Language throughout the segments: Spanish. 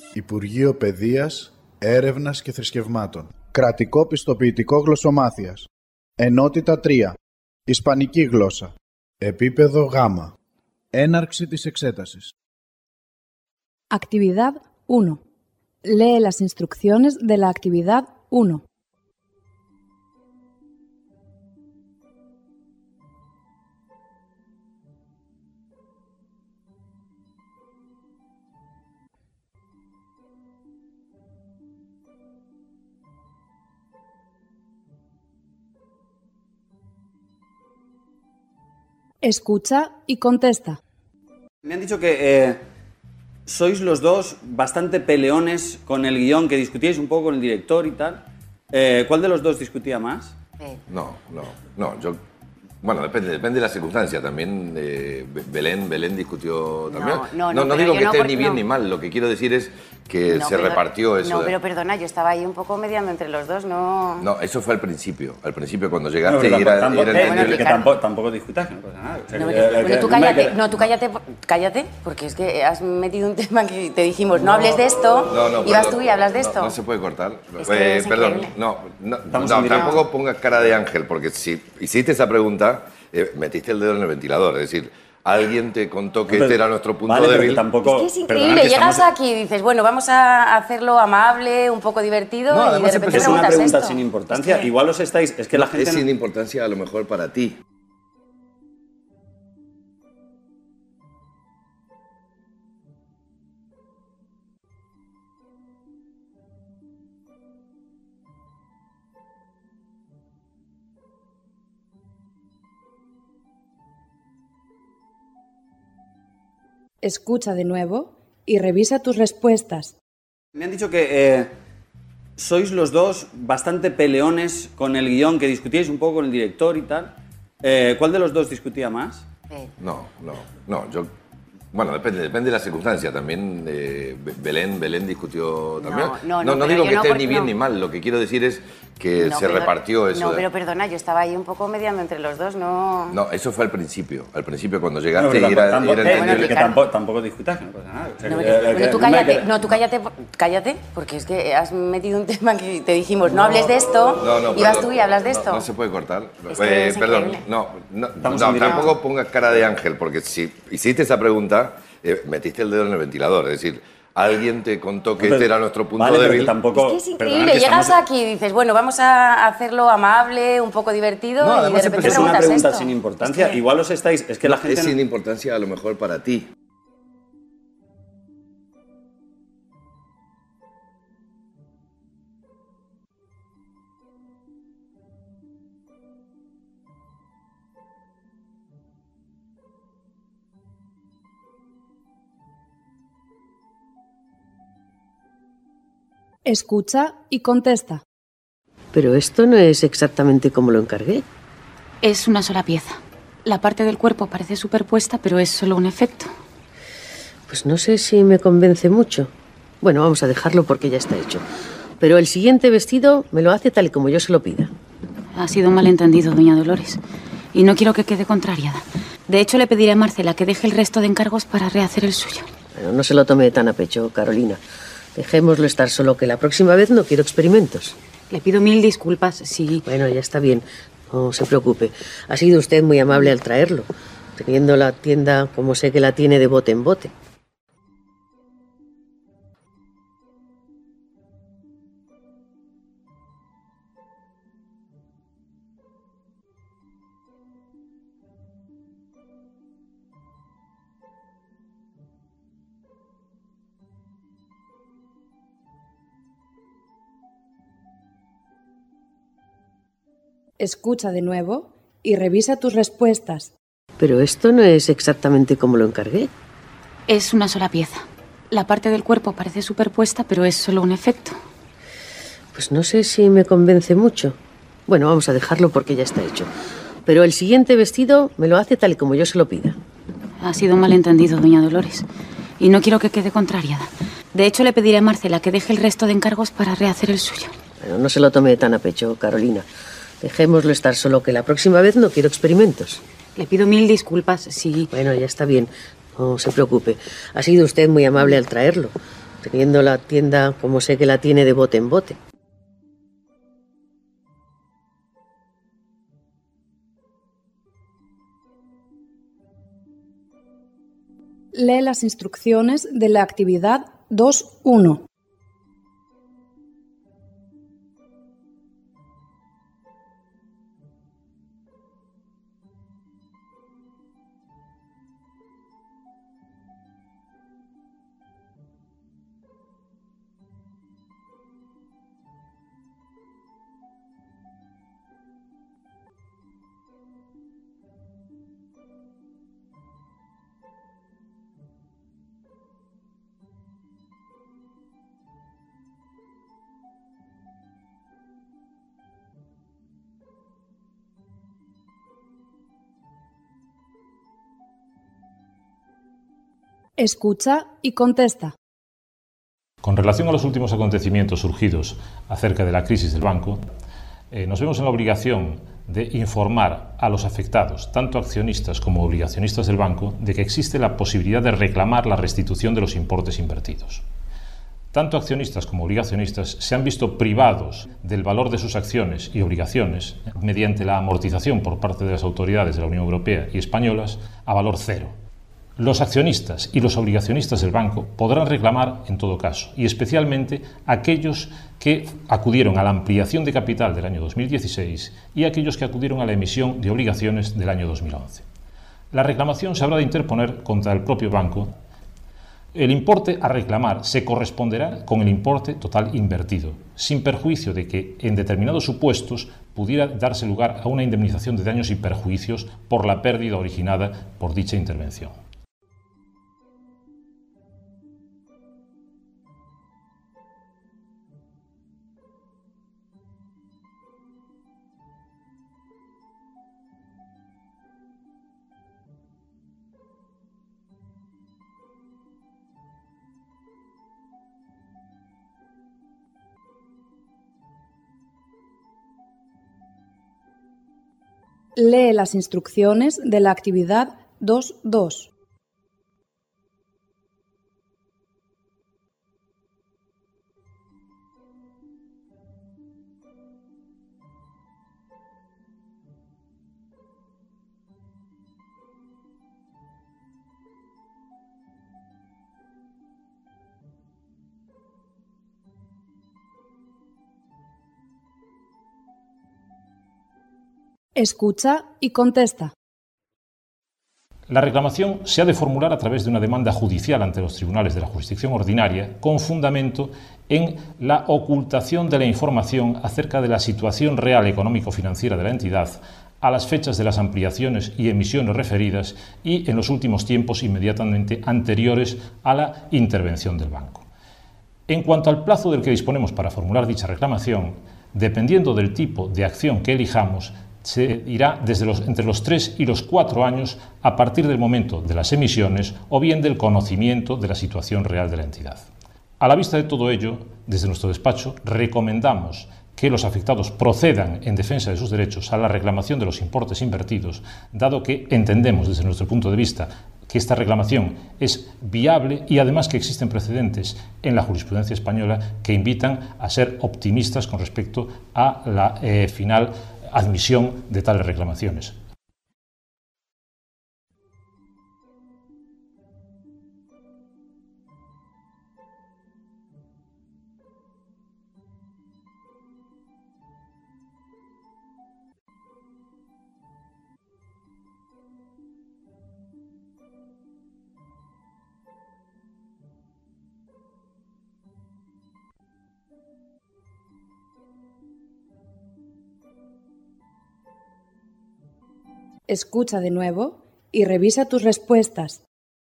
Υπουργείο Παιδείας, Έρευνας και Θρησκευμάτων. Κρατικό Πιστοποιητικό Γλωσσομάθειας. Ενότητα 3. Ισπανική γλώσσα. Επίπεδο Γ. Έναρξη της εξέτασης. Actividad 1. Lee las instrucciones de la actividad 1. Escucha y contesta. Me han dicho que sois los dos bastante peleones con el guión, que discutíais un poco con el director y tal. ¿Cuál de los dos discutía más? No, yo... Bueno, depende de la circunstancia también. Belén discutió también. No digo que esté ni bien ni mal, lo que quiero decir es que se repartió eso. No, pero perdona, yo estaba ahí un poco mediando entre los dos, no... No, eso fue al principio cuando llegaste era entendible. Que tampoco discutas, que no pasa nada. O sea, tú cállate, porque es que has metido un tema que te dijimos, no hables de esto, y vas tú y hablas de esto. No se puede cortar. Es perdón, tampoco pongas cara de ángel, porque si hiciste esa pregunta, metiste el dedo en el ventilador, es decir... Alguien te contó que este era nuestro punto débil. Tampoco, es que es increíble, llegas aquí y dices, bueno, vamos a hacerlo amable, un poco divertido, y de repente es una pregunta esto. sin importancia. Es que... Igual os estáis... Es que la gente... Es sin importancia a lo mejor para ti. Escucha de nuevo y revisa tus respuestas. Me han dicho que sois los dos bastante peleones con el guión, que discutíais un poco con el director y tal. ¿Cuál de los dos discutía más? No, yo... Bueno, depende de la circunstancia también. Belén discutió también. No digo que esté ni bien ni mal, lo que quiero decir es que se repartió eso. No, pero perdona, yo estaba ahí un poco mediando entre los dos, no... No, eso fue al principio cuando llegaste era entendible. Que tampoco discutas, que no pasa nada. O sea, tú cállate, porque es que has metido un tema que te dijimos, no hables de esto, y vas tú y hablas de esto. No se puede cortar. Perdón, tampoco pongas cara de ángel, porque si hiciste esa pregunta, metiste el dedo en el ventilador, es decir... Alguien te contó que este era nuestro punto débil. Tampoco, es que es increíble, llegas aquí y dices, bueno, vamos a hacerlo amable, un poco divertido, y de repente es una pregunta esto. sin importancia. Es que... Igual os estáis... Es que la gente... Es sin importancia a lo mejor para ti. Escucha y contesta. Pero esto no es exactamente como lo encargué. Es una sola pieza. La parte del cuerpo parece superpuesta, pero es solo un efecto. Pues no sé si me convence mucho. Bueno, vamos a dejarlo porque ya está hecho. Pero el siguiente vestido me lo hace tal y como yo se lo pida. Ha sido un malentendido, doña Dolores. Y no quiero que quede contrariada. De hecho, le pediré a Marcela que deje el resto de encargos para rehacer el suyo. Bueno, no se lo tome tan a pecho, Carolina. Dejémoslo estar, solo que la próxima vez no quiero experimentos. Le pido 1000 disculpas, sí. Bueno, ya está bien. No se preocupe. Ha sido usted muy amable al traerlo, teniendo la tienda como sé que la tiene de bote en bote. Escucha de nuevo y revisa tus respuestas. Pero esto no es exactamente como lo encargué. Es una sola pieza. La parte del cuerpo parece superpuesta, pero es solo un efecto. Pues no sé si me convence mucho. Bueno, vamos a dejarlo porque ya está hecho. Pero el siguiente vestido me lo hace tal y como yo se lo pida. Ha sido un malentendido, doña Dolores. Y no quiero que quede contrariada. De hecho, le pediré a Marcela que deje el resto de encargos para rehacer el suyo. Bueno, no se lo tome tan a pecho, Carolina. Dejémoslo estar, solo que la próxima vez no quiero experimentos. Le pido 1000 disculpas, sí. Bueno, ya está bien. No se preocupe. Ha sido usted muy amable al traerlo, teniendo la tienda como sé que la tiene de bote en bote. Lee las instrucciones de la actividad 2.1. Escucha y contesta. Con relación a los últimos acontecimientos surgidos acerca de la crisis del banco, nos vemos en la obligación de informar a los afectados, tanto accionistas como obligacionistas del banco, de que existe la posibilidad de reclamar la restitución de los importes invertidos. Tanto accionistas como obligacionistas se han visto privados del valor de sus acciones y obligaciones mediante la amortización por parte de las autoridades de la Unión Europea y españolas a valor cero. Los accionistas y los obligacionistas del banco podrán reclamar en todo caso, y especialmente aquellos que acudieron a la ampliación de capital del año 2016 y aquellos que acudieron a la emisión de obligaciones del año 2011. La reclamación se habrá de interponer contra el propio banco. El importe a reclamar se corresponderá con el importe total invertido, sin perjuicio de que en determinados supuestos pudiera darse lugar a una indemnización de daños y perjuicios por la pérdida originada por dicha intervención. Lee las instrucciones de la actividad 2.2. Escucha y contesta. La reclamación se ha de formular a través de una demanda judicial ante los tribunales de la jurisdicción ordinaria con fundamento en la ocultación de la información acerca de la situación real económico-financiera de la entidad a las fechas de las ampliaciones y emisiones referidas y en los últimos tiempos inmediatamente anteriores a la intervención del banco. En cuanto al plazo del que disponemos para formular dicha reclamación, dependiendo del tipo de acción que elijamos, se irá entre los 3 y los 4 años a partir del momento de las emisiones o bien del conocimiento de la situación real de la entidad. A la vista de todo ello, desde nuestro despacho recomendamos que los afectados procedan en defensa de sus derechos a la reclamación de los importes invertidos, dado que entendemos desde nuestro punto de vista que esta reclamación es viable y además que existen precedentes en la jurisprudencia española que invitan a ser optimistas con respecto a la final admisión de tales reclamaciones. Escucha de nuevo y revisa tus respuestas.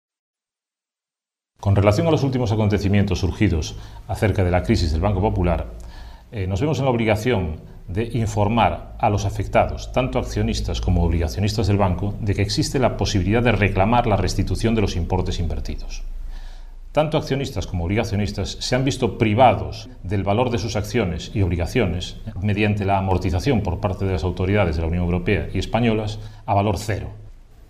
Con relación a los últimos acontecimientos surgidos acerca de la crisis del Banco Popular, nos vemos en la obligación de informar a los afectados, tanto accionistas como obligacionistas del banco, de que existe la posibilidad de reclamar la restitución de los importes invertidos. Tanto accionistas como obligacionistas se han visto privados del valor de sus acciones y obligaciones mediante la amortización por parte de las autoridades de la Unión Europea y españolas a valor cero.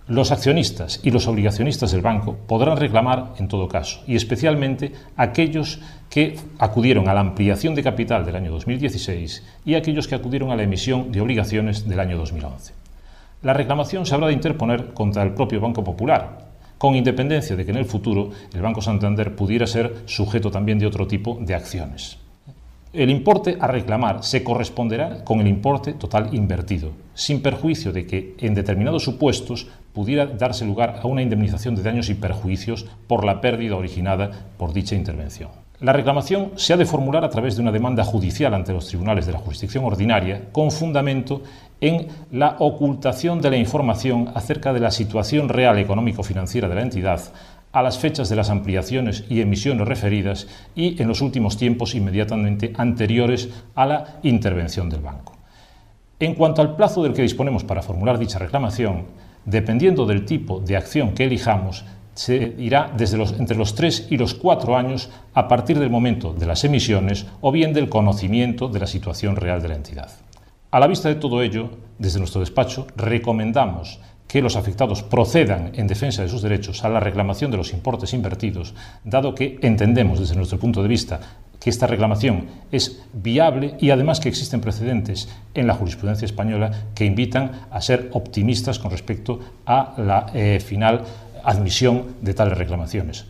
Los accionistas y los obligacionistas del banco podrán reclamar en todo caso, y especialmente aquellos que acudieron a la ampliación de capital del año 2016 y aquellos que acudieron a la emisión de obligaciones del año 2011. La reclamación se habrá de interponer contra el propio Banco Popular, con independencia de que en el futuro el Banco Santander pudiera ser sujeto también de otro tipo de acciones. El importe a reclamar se corresponderá con el importe total invertido, sin perjuicio de que en determinados supuestos pudiera darse lugar a una indemnización de daños y perjuicios por la pérdida originada por dicha intervención. La reclamación se ha de formular a través de una demanda judicial ante los tribunales de la jurisdicción ordinaria con fundamento en la ocultación de la información acerca de la situación real económico-financiera de la entidad a las fechas de las ampliaciones y emisiones referidas y en los últimos tiempos inmediatamente anteriores a la intervención del banco. En cuanto al plazo del que disponemos para formular dicha reclamación, dependiendo del tipo de acción que elijamos, se irá entre los 3 y los 4 años a partir del momento de las emisiones o bien del conocimiento de la situación real de la entidad. A la vista de todo ello, desde nuestro despacho recomendamos que los afectados procedan en defensa de sus derechos a la reclamación de los importes invertidos, dado que entendemos desde nuestro punto de vista que esta reclamación es viable y además que existen precedentes en la jurisprudencia española que invitan a ser optimistas con respecto a la final admisión de tales reclamaciones.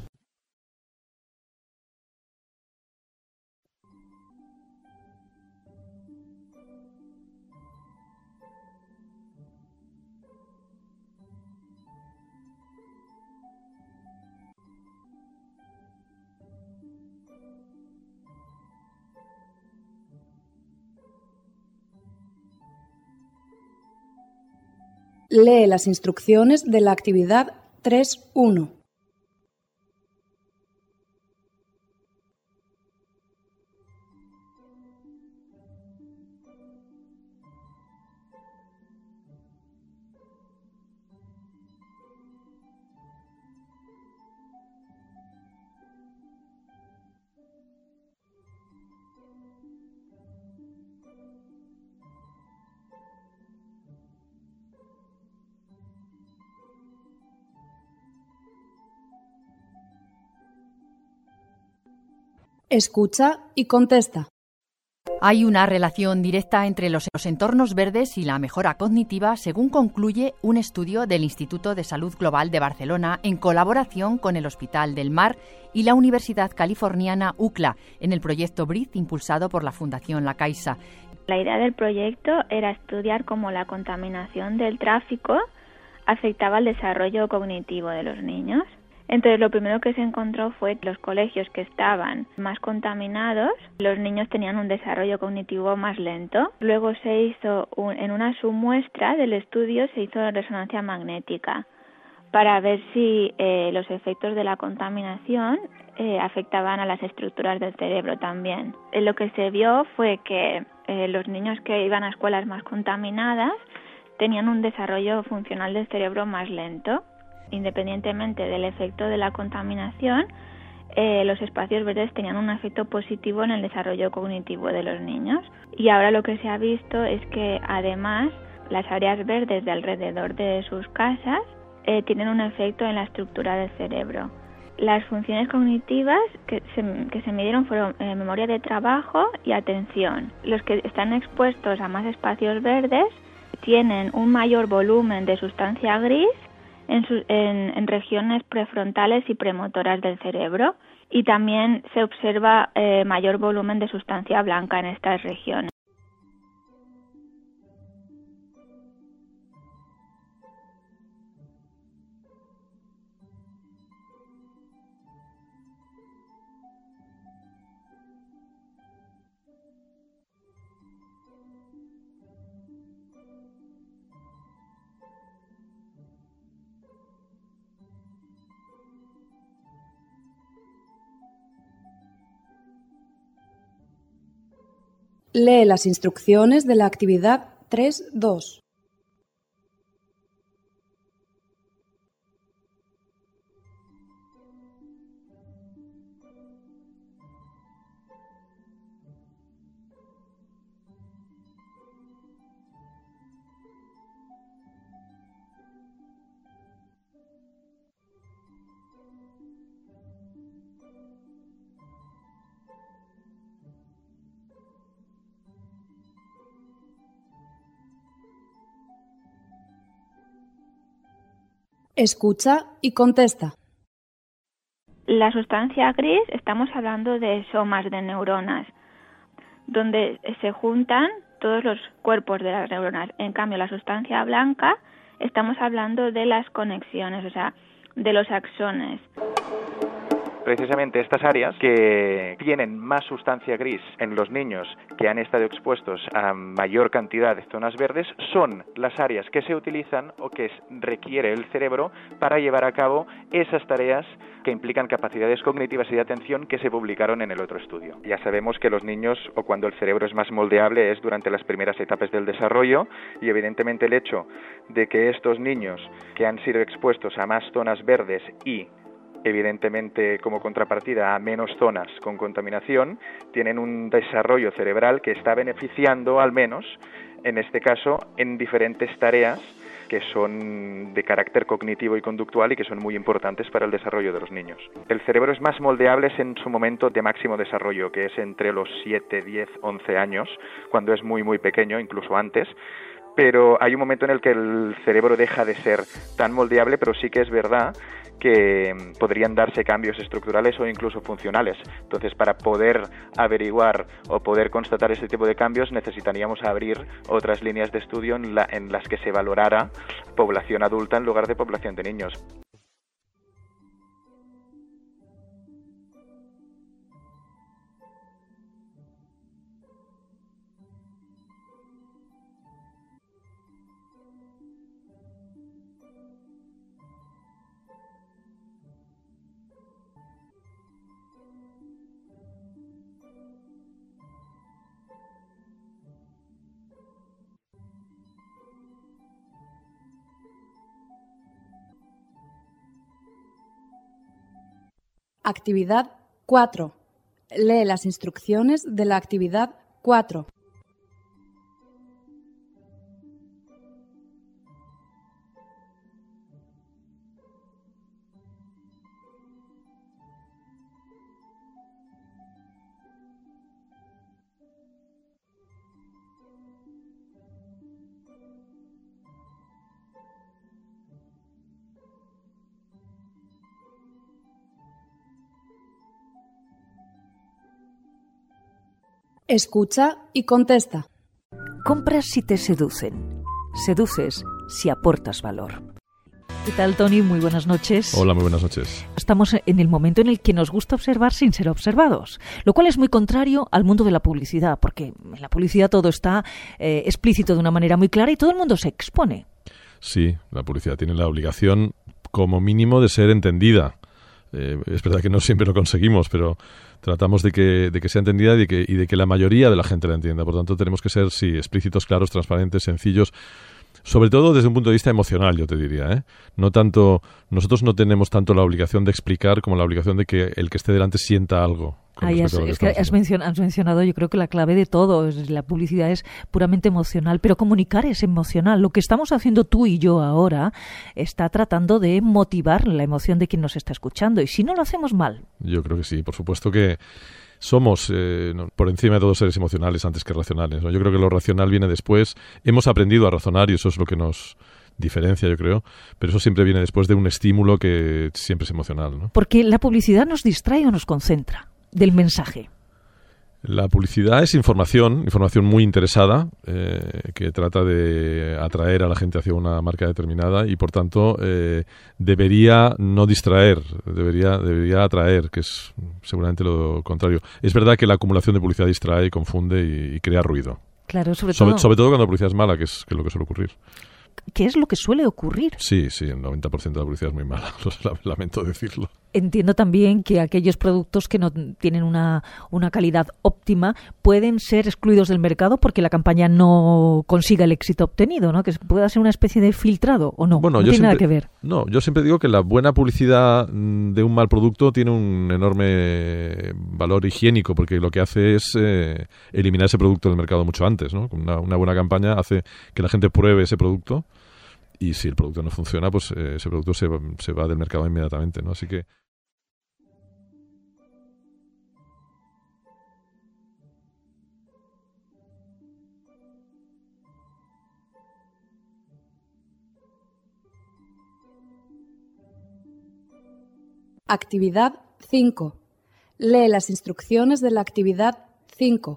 Lee las instrucciones de la actividad 3.1. Escucha y contesta. Hay una relación directa entre los entornos verdes y la mejora cognitiva, según concluye un estudio del Instituto de Salud Global de Barcelona en colaboración con el Hospital del Mar y la Universidad Californiana UCLA en el proyecto BREATHE impulsado por la Fundación La Caixa. La idea del proyecto era estudiar cómo la contaminación del tráfico afectaba el desarrollo cognitivo de los niños. Entonces, lo primero que se encontró fue que los colegios que estaban más contaminados, los niños tenían un desarrollo cognitivo más lento. Luego se hizo, en una submuestra del estudio, se hizo resonancia magnética para ver si los efectos de la contaminación afectaban a las estructuras del cerebro también. Lo que se vio fue que los niños que iban a escuelas más contaminadas tenían un desarrollo funcional del cerebro más lento. Independientemente del efecto de la contaminación, los espacios verdes tenían un efecto positivo en el desarrollo cognitivo de los niños. Y ahora lo que se ha visto es que además las áreas verdes de alrededor de sus casas tienen un efecto en la estructura del cerebro. Las funciones cognitivas que se midieron fueron memoria de trabajo y atención. Los que están expuestos a más espacios verdes tienen un mayor volumen de sustancia gris en regiones prefrontales y premotoras del cerebro, y también se observa mayor volumen de sustancia blanca en estas regiones. Lee las instrucciones de la actividad 3.2. Escucha y contesta. La sustancia gris, estamos hablando de somas de neuronas, donde se juntan todos los cuerpos de las neuronas. En cambio, la sustancia blanca, estamos hablando de las conexiones, o sea, de los axones. Precisamente estas áreas que tienen más sustancia gris en los niños que han estado expuestos a mayor cantidad de zonas verdes son las áreas que se utilizan o que requiere el cerebro para llevar a cabo esas tareas que implican capacidades cognitivas y de atención que se publicaron en el otro estudio. Ya sabemos que los niños, o cuando el cerebro es más moldeable, es durante las primeras etapas del desarrollo, y evidentemente el hecho de que estos niños que han sido expuestos a más zonas verdes y evidentemente como contrapartida a menos zonas con contaminación, tienen un desarrollo cerebral que está beneficiando al menos, en este caso, en diferentes tareas que son de carácter cognitivo y conductual y que son muy importantes para el desarrollo de los niños. El cerebro es más moldeable en su momento de máximo desarrollo, que es entre los 7, 10, 11 años, cuando es muy muy pequeño, incluso antes, pero hay un momento en el que el cerebro deja de ser tan moldeable, pero sí que es verdad que podrían darse cambios estructurales o incluso funcionales. Entonces, para poder averiguar o poder constatar este tipo de cambios, necesitaríamos abrir otras líneas de estudio en las que se valorara población adulta en lugar de población de niños. Actividad 4. Lee las instrucciones de la actividad 4. Escucha y contesta. Compras si te seducen. Seduces si aportas valor. ¿Qué tal, Tony? Muy buenas noches. Hola, muy buenas noches. Estamos en el momento en el que nos gusta observar sin ser observados, lo cual es muy contrario al mundo de la publicidad, porque en la publicidad todo está explícito de una manera muy clara y todo el mundo se expone. Sí, la publicidad tiene la obligación, como mínimo, de ser entendida. Es verdad que no siempre lo conseguimos, pero tratamos de que sea entendida y de que la mayoría de la gente la entienda. Por tanto, tenemos que ser, sí, explícitos, claros, transparentes, sencillos. Sobre todo desde un punto de vista emocional, yo te diría, ¿eh? No tanto, nosotros no tenemos tanto la obligación de explicar como la obligación de que el que esté delante sienta algo. Es que has mencionado, yo creo que la clave de todo, la publicidad es puramente emocional, pero comunicar es emocional. Lo que estamos haciendo tú y yo ahora está tratando de motivar la emoción de quien nos está escuchando, y si no lo hacemos mal. Yo creo que sí, por supuesto que somos, por encima de todos, seres emocionales antes que racionales, ¿no? Yo creo que lo racional viene después. Hemos aprendido a razonar y eso es lo que nos diferencia, yo creo, pero eso siempre viene después de un estímulo que siempre es emocional, ¿no? Porque la publicidad nos distrae o nos concentra del mensaje. La publicidad es información muy interesada, que trata de atraer a la gente hacia una marca determinada y, por tanto, debería no distraer, debería atraer, que es seguramente lo contrario. Es verdad que la acumulación de publicidad distrae, confunde y crea ruido. Claro, sobre todo cuando la publicidad es mala, que es lo que suele ocurrir. ¿Qué es lo que suele ocurrir? Sí, el 90% de la publicidad es muy mala, lamento decirlo. Entiendo también que aquellos productos que no tienen una calidad óptima pueden ser excluidos del mercado porque la campaña no consiga el éxito obtenido, ¿no? Que pueda ser una especie de filtrado, ¿o no? Bueno, no tiene nada que ver. No, yo siempre digo que la buena publicidad de un mal producto tiene un enorme valor higiénico, porque lo que hace es eliminar ese producto del mercado mucho antes, ¿no? Una buena campaña hace que la gente pruebe ese producto y si el producto no funciona, pues ese producto se va del mercado inmediatamente, ¿no? Así que Actividad 5. Lee las instrucciones de la actividad 5.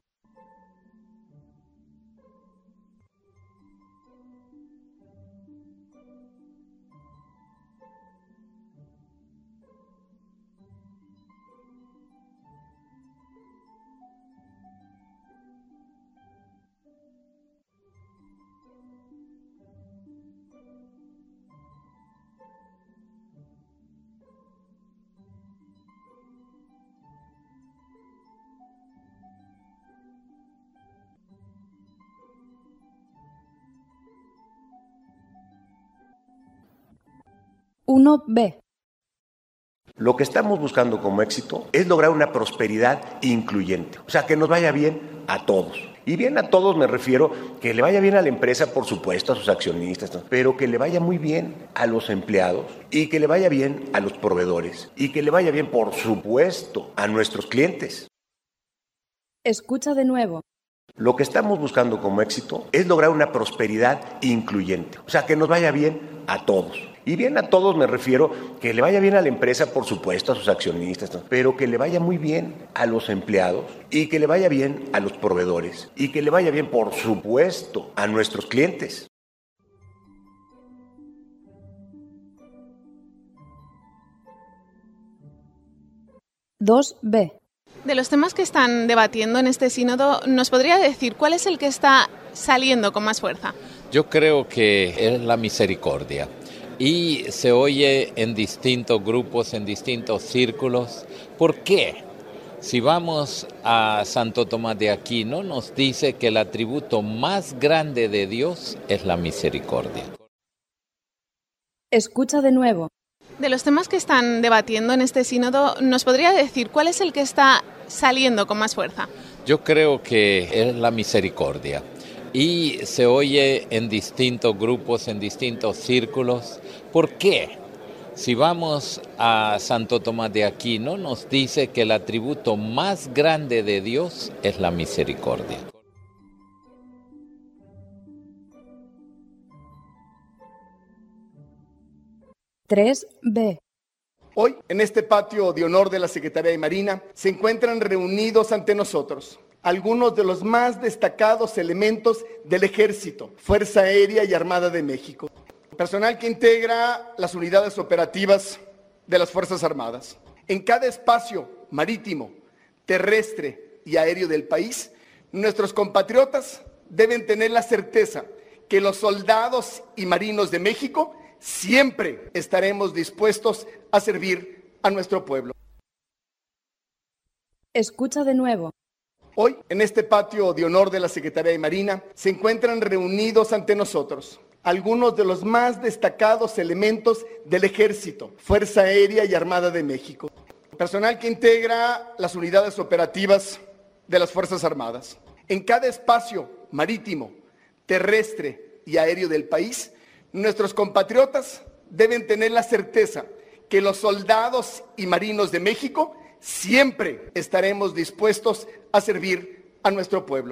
Uno B. Lo que estamos buscando como éxito es lograr una prosperidad incluyente, o sea, que nos vaya bien a todos. Y bien a todos me refiero que le vaya bien a la empresa, por supuesto, a sus accionistas, pero que le vaya muy bien a los empleados y que le vaya bien a los proveedores y que le vaya bien, por supuesto, a nuestros clientes. Escucha de nuevo. Lo que estamos buscando como éxito es lograr una prosperidad incluyente, o sea, que nos vaya bien a todos. Y bien a todos me refiero que le vaya bien a la empresa, por supuesto, a sus accionistas, pero que le vaya muy bien a los empleados y que le vaya bien a los proveedores y que le vaya bien, por supuesto, a nuestros clientes. Dos B. De los temas que están debatiendo en este sínodo, ¿nos podría decir cuál es el que está saliendo con más fuerza? Yo creo que es la misericordia. Y se oye en distintos grupos, en distintos círculos. ¿Por qué? Si vamos a Santo Tomás de Aquino, nos dice que el atributo más grande de Dios es la misericordia. Escucha de nuevo. De los temas que están debatiendo en este sínodo, ¿nos podría decir cuál es el que está saliendo con más fuerza? Yo creo que es la misericordia. Y se oye en distintos grupos, en distintos círculos. ¿Por qué? Si vamos a Santo Tomás de Aquino, nos dice que el atributo más grande de Dios es la misericordia. Tres B. Hoy, en este patio de honor de la Secretaría de Marina, se encuentran reunidos ante nosotros algunos de los más destacados elementos del Ejército, Fuerza Aérea y Armada de México. Personal que integra las unidades operativas de las Fuerzas Armadas. En cada espacio marítimo, terrestre y aéreo del país, nuestros compatriotas deben tener la certeza que los soldados y marinos de México siempre estaremos dispuestos a servir a nuestro pueblo. Escucha de nuevo. Hoy, en este patio de honor de la Secretaría de Marina, se encuentran reunidos ante nosotros algunos de los más destacados elementos del Ejército, Fuerza Aérea y Armada de México. Personal que integra las unidades operativas de las Fuerzas Armadas. En cada espacio marítimo, terrestre y aéreo del país, nuestros compatriotas deben tener la certeza que los soldados y marinos de México siempre estaremos dispuestos a servir a nuestro pueblo.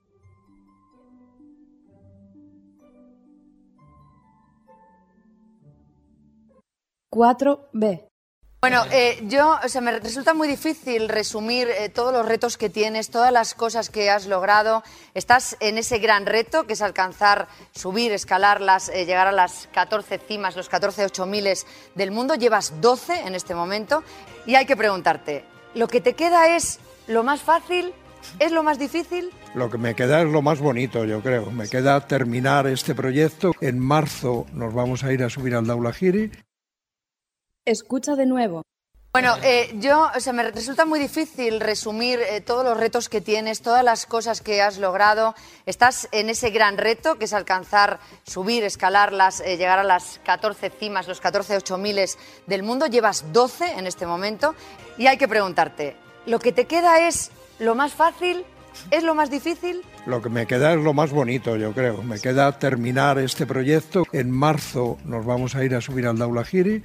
Cuatro B. Bueno, me resulta muy difícil resumir todos los retos que tienes, todas las cosas que has logrado. Estás en ese gran reto que es alcanzar, subir, escalarlas, llegar a las 14 cimas, los 14 8000 del mundo. Llevas 12 en este momento y hay que preguntarte, ¿lo que te queda es lo más fácil? ¿Es lo más difícil? Lo que me queda es lo más bonito, yo creo. Me queda terminar este proyecto. En marzo nos vamos a ir a subir al Daulagiri. Escucha de nuevo. Bueno, me resulta muy difícil resumir todos los retos que tienes, todas las cosas que has logrado. Estás en ese gran reto que es alcanzar, subir, escalarlas, llegar a las 14 cimas, los 14 8000 del mundo. Llevas 12 en este momento y hay que preguntarte, ¿lo que te queda es lo más fácil? ¿Es lo más difícil? Lo que me queda es lo más bonito, yo creo. Me queda terminar este proyecto. En marzo nos vamos a ir a subir al Daulagiri.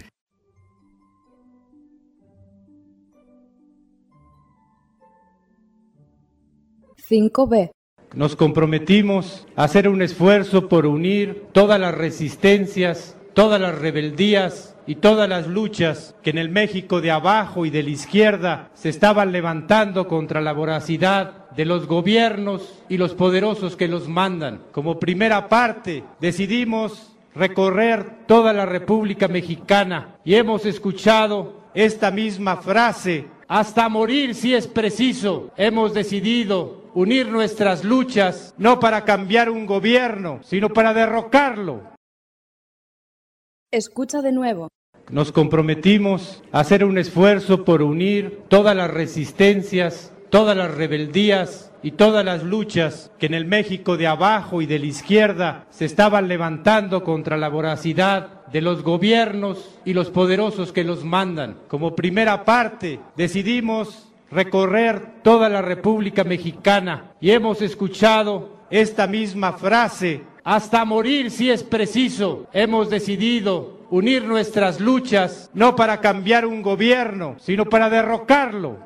5B. Nos comprometimos a hacer un esfuerzo por unir todas las resistencias todas las rebeldías y todas las luchas que en el México de abajo y de la izquierda se estaban levantando contra la voracidad de los gobiernos y los poderosos que los mandan. Como primera parte, decidimos recorrer toda la República Mexicana y hemos escuchado esta misma frase: hasta morir si es preciso. Hemos decidido unir nuestras luchas no para cambiar un gobierno, sino para derrocarlo. Escucha de nuevo. Nos comprometimos a hacer un esfuerzo por unir todas las resistencias, todas las rebeldías y todas las luchas que en el México de abajo y de la izquierda se estaban levantando contra la voracidad de los gobiernos y los poderosos que los mandan. Como primera parte, decidimos recorrer toda la República Mexicana y hemos escuchado esta misma frase: hasta morir si es preciso. Hemos decidido unir nuestras luchas no para cambiar un gobierno, sino para derrocarlo.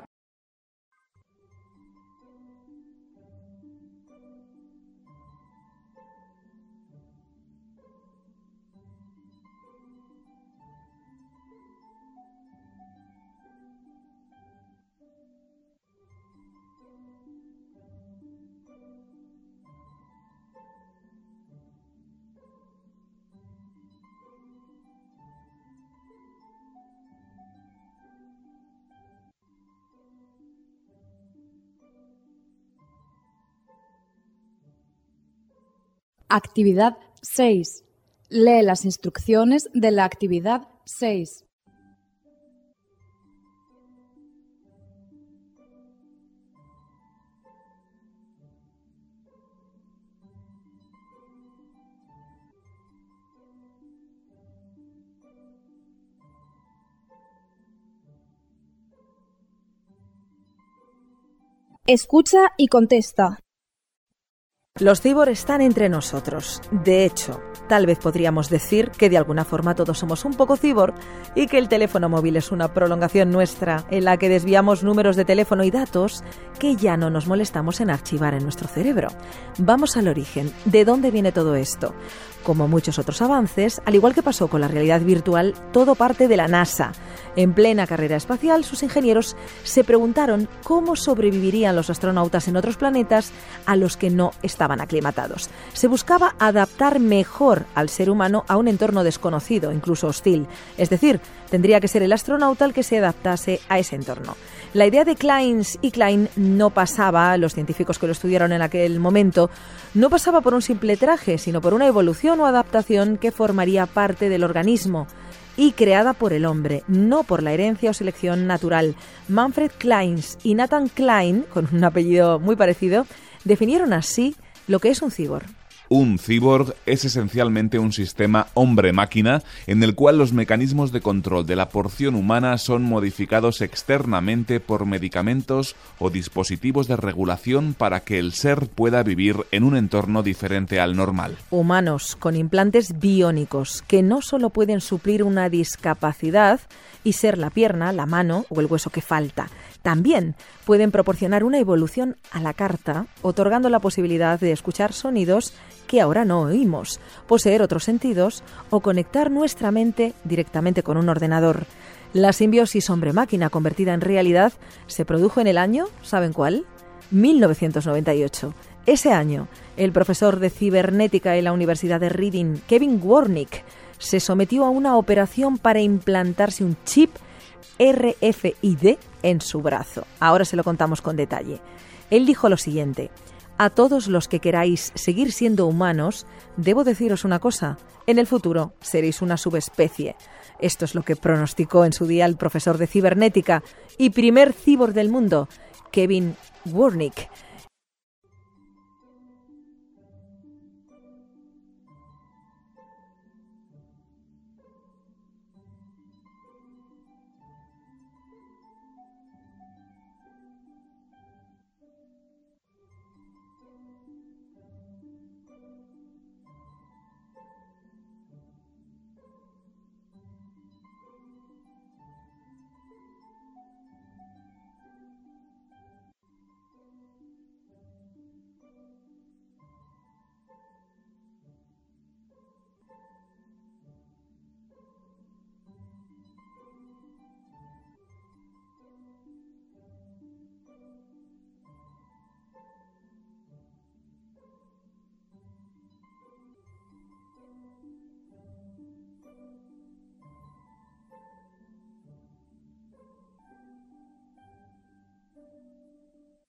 Actividad 6. Lee las instrucciones de la actividad 6. Escucha y contesta. Los cibor están entre nosotros. De hecho, tal vez podríamos decir que de alguna forma todos somos un poco cibor y que el teléfono móvil es una prolongación nuestra en la que desviamos números de teléfono y datos que ya no nos molestamos en archivar en nuestro cerebro. Vamos al origen. ¿De dónde viene todo esto? Como muchos otros avances, al igual que pasó con la realidad virtual, todo parte de la NASA. En plena carrera espacial, sus ingenieros se preguntaron cómo sobrevivirían los astronautas en otros planetas a los que no estaban aclimatados. Se buscaba adaptar mejor al ser humano a un entorno desconocido, incluso hostil. Es decir, tendría que ser el astronauta el que se adaptase a ese entorno. La idea de Kleins y Klein no pasaba, los científicos que lo estudiaron en aquel momento, no pasaba por un simple traje, sino por una evolución o adaptación que formaría parte del organismo y creada por el hombre, no por la herencia o selección natural. Manfred Kleins y Nathan Klein, con un apellido muy parecido, definieron así lo que es un cíborg. Un cíborg es esencialmente un sistema hombre-máquina en el cual los mecanismos de control de la porción humana son modificados externamente por medicamentos o dispositivos de regulación para que el ser pueda vivir en un entorno diferente al normal. Humanos con implantes biónicos que no solo pueden suplir una discapacidad y ser la pierna, la mano o el hueso que falta, también pueden proporcionar una evolución a la carta, otorgando la posibilidad de escuchar sonidos que ahora no oímos, poseer otros sentidos o conectar nuestra mente directamente con un ordenador. La simbiosis hombre-máquina convertida en realidad se produjo en el año, ¿saben cuál? 1998. Ese año, el profesor de cibernética en la Universidad de Reading, Kevin Warnick, se sometió a una operación para implantarse un chip RFID en su brazo. Ahora se lo contamos con detalle. Él dijo lo siguiente: a todos los que queráis seguir siendo humanos, debo deciros una cosa: en el futuro seréis una subespecie. Esto es lo que pronosticó en su día el profesor de cibernética y primer cíborg del mundo, Kevin Warnick.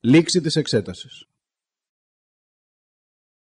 λήξη της εξέτασης.